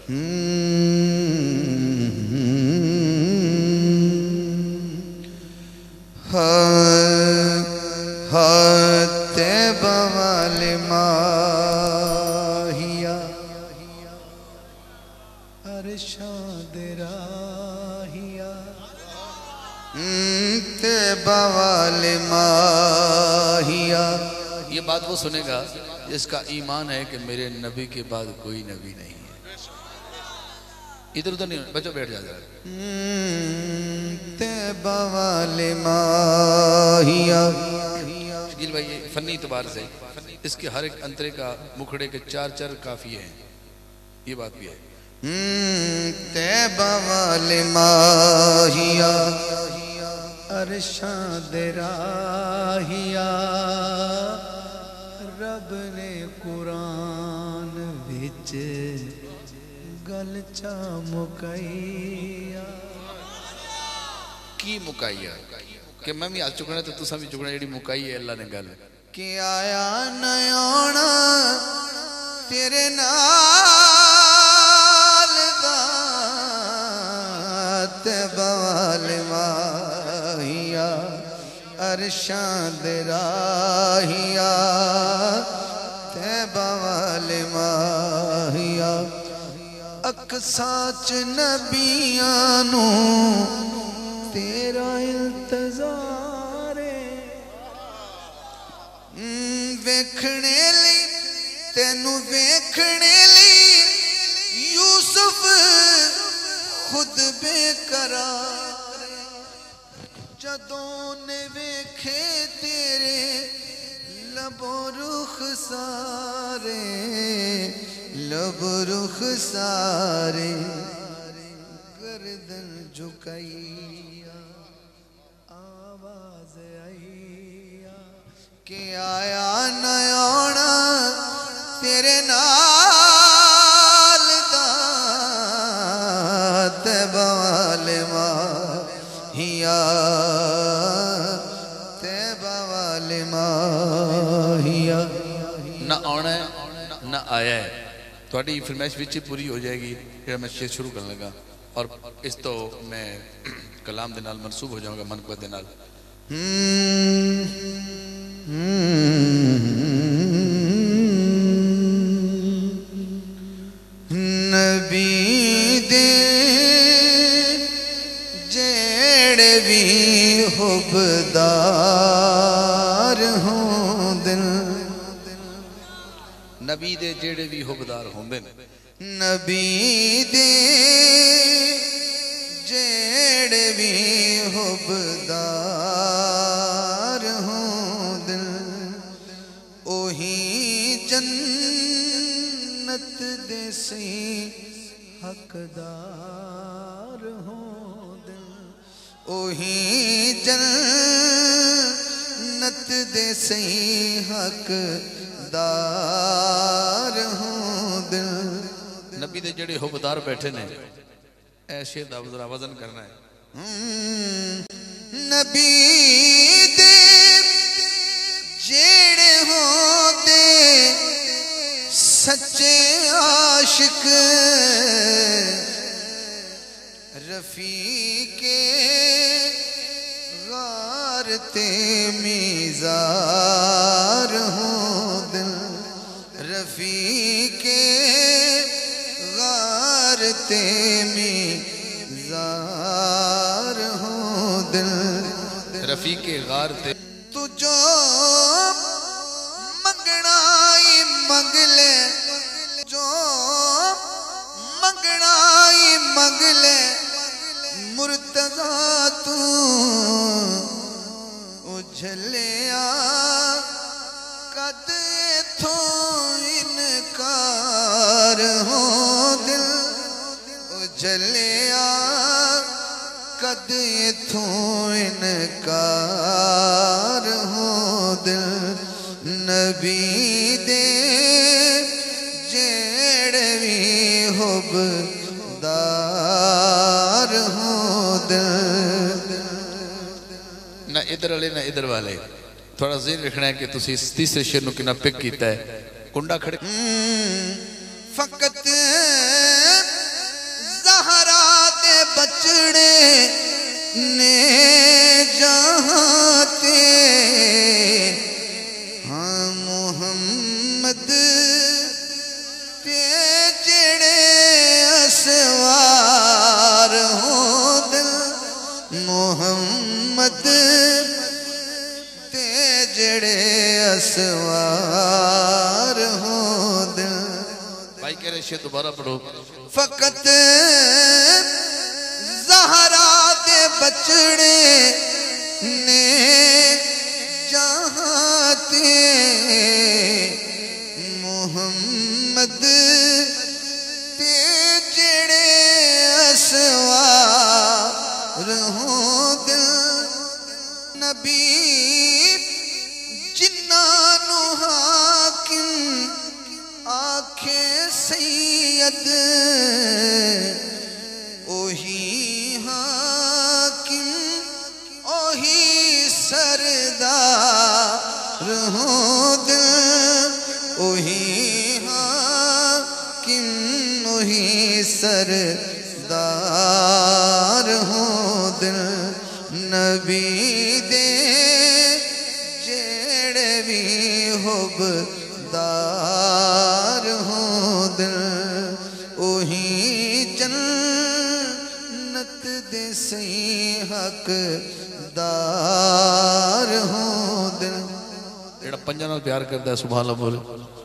طیبہ والے ماہیا ارشاد راہیا طیبہ والے ماہیا. یہ بات وہ سنے گا جس کا ایمان ہے کہ میرے نبی کے بعد کوئی نبی نہیں ہے. ادھر ادھر نہیں بچوں بیٹھ جا جائے. طیبہ والے ماہیا. شکیل بھائی یہ فنی اعتبار سے اس کے ہر ایک انترے کا مکھڑے کے چار چار کافیے ہیں. یہ بات بھی ہے. طیبہ والے ماہیا ارشاد راہیا رب نے قرآن وچ گل چا مکائیا. کی مکائیا کہ میں بھی آ چکنا تو تسا بھی چکنا جیڑی مکائی ہے اللہ نے گل کہ آیا نیونا تیرے نال دا طیبہ والے ماہیا ارشاد راہیا طیبہ والے ماہیا. اقصا چ نبیانو تیرا انتظار ویکھنے لی تینوں ویکھنے لی یوسف خود بے قرار جدوں نے ویکھے تیرے لب و رخ سارے لب رخ سارے گردن جھکائیا آواز آئیا کہ آیا نیونا تیرے نال دا طیبہ والے ماہیا طیبہ والے ماہیا. نہ آنا ہے نہ آیا ہے. تھوڑی فرمائش وچ پوری ہو جائے گی پھر میں شعر شروع کرنے لگا اور اس تو میں کلام دے نال منسوب ہو جاؤں گا منقبت دے نال. نبی دے جیڑے بھی حبدار ہوں دل نبی دے جیڑے بھی حبدار ہوں دن نبی دے جیڑے بھی حبدار ہوں دل اوہی جنت دے سی حقدار ہوں دل اوہی جنت دے سی حقدار ہوں دل. نبی دے جڑے حبدار بیٹھے نے اے شیر دا ذرا وزن کرنا ہے. نبی دے جڑے ہوں دے سچے عاشق رفیق غار تے میزار ہوں دل رفیق غار تے میزار ہوں دل رفیق غار تے تو جو منگنا ہی منگ لے جو منگنا ہی منگ لے مرتضیٰ تو اجھلیا قد تھو انکار ہو دل اجھلیا قد تھو انکار ہو دل نبی دے جیڑے بھی حبدار ہو دل. نہ ادھر والے نہ ادھر والے تھوڑا ذہن رکھنا ہے کہ تسی اس تیسرے شعر نو کنا پک کیتا ہے کنڈا کھڑے فقط بچڑے نے جہاں تے ہاں محمد تے جڑے اسوار ہوں دل محمد تے جڑے اسوار ہوں دل بھائی کہہ رہے شیئر دوبارہ پڑھو فقط زہرا دے بچڑے نے جہاں تے محمد تے جڑے اسوار ہوں دل نبی جنانو حاکم آنکھیں سید اوہی حاکم اوہی سردار ہوں دل اوہی حاکم اوہی سردار ہوں دل نبی دے جڑے بھی حبدار ہوں دل اوہی جنت دے سی حقدار ہوں دل جڑا پنجاں نال پیار کردا ہے سبحان اللہ بولے